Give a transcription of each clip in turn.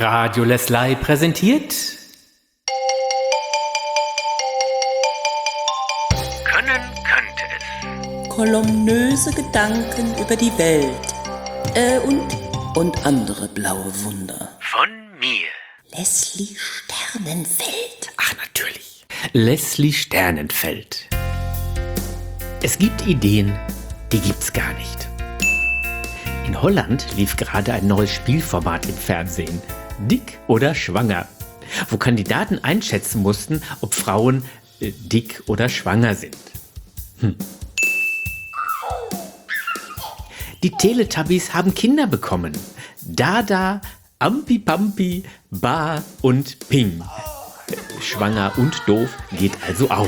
Radio Lesley präsentiert Können könnte es. Kolumnöse Gedanken über die Welt und andere blaue Wunder. Von mir. Leslie Sternenfeld. Ach, natürlich. Leslie Sternenfeld. Es gibt Ideen, die gibt's gar nicht. In Holland lief gerade ein neues Spielformat im Fernsehen. Dick oder schwanger. Wo Kandidaten einschätzen mussten, ob Frauen dick oder schwanger sind. Die Teletubbies haben Kinder bekommen. Dada, Ampi Pampi, Ba und Ping. Schwanger und doof geht also auch.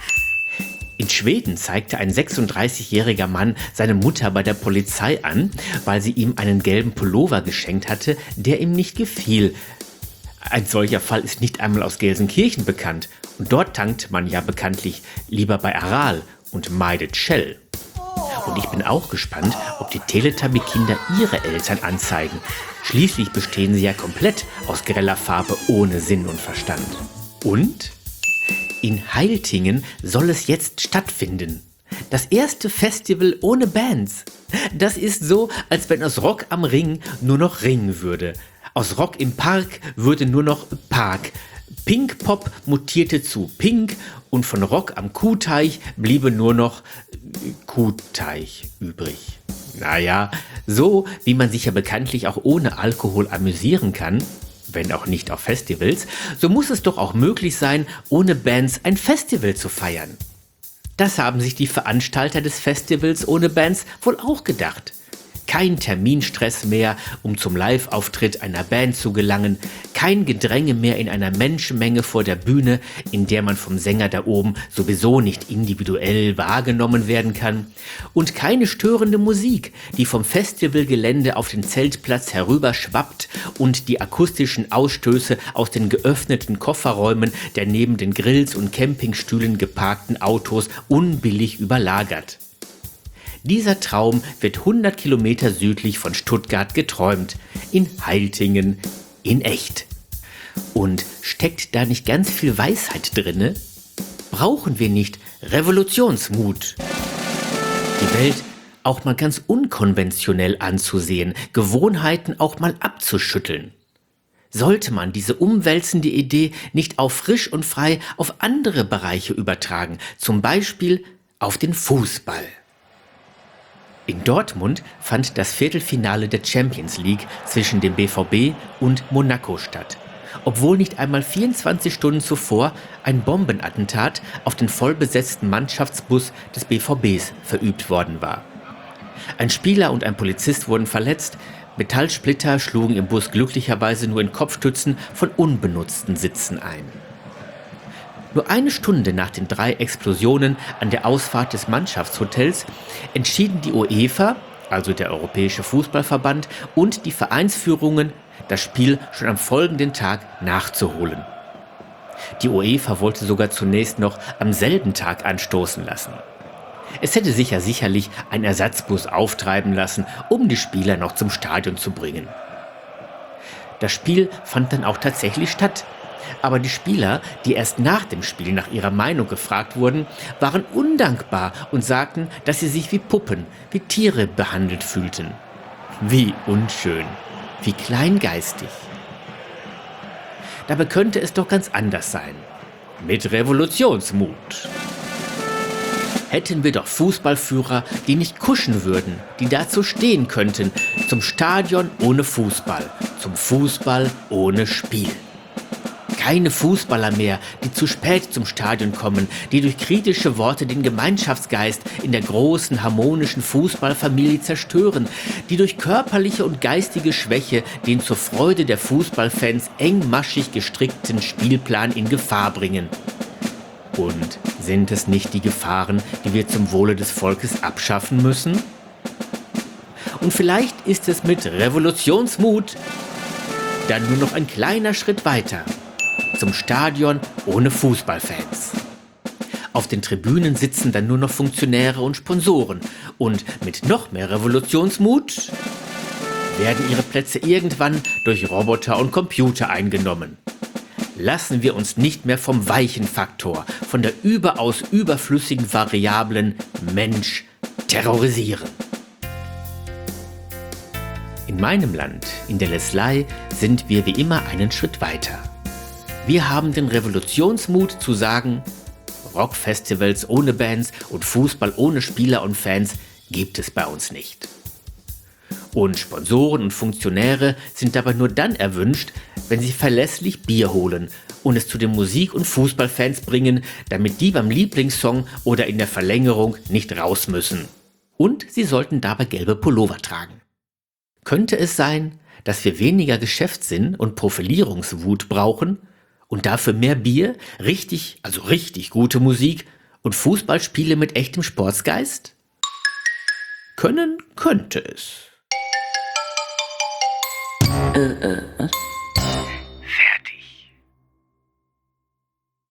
In Schweden zeigte ein 36-jähriger Mann seine Mutter bei der Polizei an, weil sie ihm einen gelben Pullover geschenkt hatte, der ihm nicht gefiel. Ein solcher Fall ist nicht einmal aus Gelsenkirchen bekannt. Und dort tankt man ja bekanntlich lieber bei Aral und meidet Shell. Und ich bin auch gespannt, ob die Teletubby-Kinder ihre Eltern anzeigen. Schließlich bestehen sie ja komplett aus greller Farbe ohne Sinn und Verstand. Und in Heiltingen soll es jetzt stattfinden. Das erste Festival ohne Bands. Das ist so, als wenn aus Rock am Ring nur noch Ring würde. Aus Rock im Park würde nur noch Park. Pink Pop mutierte zu Pink und von Rock am Kuhteich bliebe nur noch Kuhteich übrig. Naja, so wie man sich ja bekanntlich auch ohne Alkohol amüsieren kann, wenn auch nicht auf Festivals, so muss es doch auch möglich sein, ohne Bands ein Festival zu feiern. Das haben sich die Veranstalter des Festivals ohne Bands wohl auch gedacht. Kein Terminstress mehr, um zum Live-Auftritt einer Band zu gelangen, kein Gedränge mehr in einer Menschenmenge vor der Bühne, in der man vom Sänger da oben sowieso nicht individuell wahrgenommen werden kann, und keine störende Musik, die vom Festivalgelände auf den Zeltplatz herüberschwappt und die akustischen Ausstöße aus den geöffneten Kofferräumen der neben den Grills und Campingstühlen geparkten Autos unbillig überlagert. Dieser Traum wird 100 Kilometer südlich von Stuttgart geträumt, in Heiltingen, in echt. Und steckt da nicht ganz viel Weisheit drinne? Brauchen wir nicht Revolutionsmut? Die Welt auch mal ganz unkonventionell anzusehen, Gewohnheiten auch mal abzuschütteln. Sollte man diese umwälzende Idee nicht auch frisch und frei auf andere Bereiche übertragen, zum Beispiel auf den Fußball? In Dortmund fand das Viertelfinale der Champions League zwischen dem BVB und Monaco statt, obwohl nicht einmal 24 Stunden zuvor ein Bombenattentat auf den vollbesetzten Mannschaftsbus des BVBs verübt worden war. Ein Spieler und ein Polizist wurden verletzt, Metallsplitter schlugen im Bus glücklicherweise nur in Kopfstützen von unbenutzten Sitzen ein. Nur eine Stunde nach den 3 Explosionen an der Ausfahrt des Mannschaftshotels entschieden die UEFA, also der Europäische Fußballverband, und die Vereinsführungen, das Spiel schon am folgenden Tag nachzuholen. Die UEFA wollte sogar zunächst noch am selben Tag anstoßen lassen. Es hätte sich ja sicherlich ein Ersatzbus auftreiben lassen, um die Spieler noch zum Stadion zu bringen. Das Spiel fand dann auch tatsächlich statt. Aber die Spieler, die erst nach dem Spiel nach ihrer Meinung gefragt wurden, waren undankbar und sagten, dass sie sich wie Puppen, wie Tiere behandelt fühlten. Wie unschön, wie kleingeistig. Dabei könnte es doch ganz anders sein. Mit Revolutionsmut. Hätten wir doch Fußballführer, die nicht kuschen würden, die dazu stehen könnten, zum Stadion ohne Fußball, zum Fußball ohne Spiel. Keine Fußballer mehr, die zu spät zum Stadion kommen, die durch kritische Worte den Gemeinschaftsgeist in der großen, harmonischen Fußballfamilie zerstören, die durch körperliche und geistige Schwäche den zur Freude der Fußballfans engmaschig gestrickten Spielplan in Gefahr bringen. Und sind es nicht die Gefahren, die wir zum Wohle des Volkes abschaffen müssen? Und vielleicht ist es mit Revolutionsmut dann nur noch ein kleiner Schritt weiter. Zum Stadion ohne Fußballfans. Auf den Tribünen sitzen dann nur noch Funktionäre und Sponsoren. Und mit noch mehr Revolutionsmut werden ihre Plätze irgendwann durch Roboter und Computer eingenommen. Lassen wir uns nicht mehr vom weichen Faktor, von der überaus überflüssigen Variablen Mensch terrorisieren. In meinem Land, in der Leslei, sind wir wie immer einen Schritt weiter. Wir haben den Revolutionsmut zu sagen, Rockfestivals ohne Bands und Fußball ohne Spieler und Fans gibt es bei uns nicht. Und Sponsoren und Funktionäre sind dabei nur dann erwünscht, wenn sie verlässlich Bier holen und es zu den Musik- und Fußballfans bringen, damit die beim Lieblingssong oder in der Verlängerung nicht raus müssen. Und sie sollten dabei gelbe Pullover tragen. Könnte es sein, dass wir weniger Geschäftssinn und Profilierungswut brauchen und dafür mehr Bier, richtig gute Musik und Fußballspiele mit echtem Sportsgeist? Können könnte es. Was?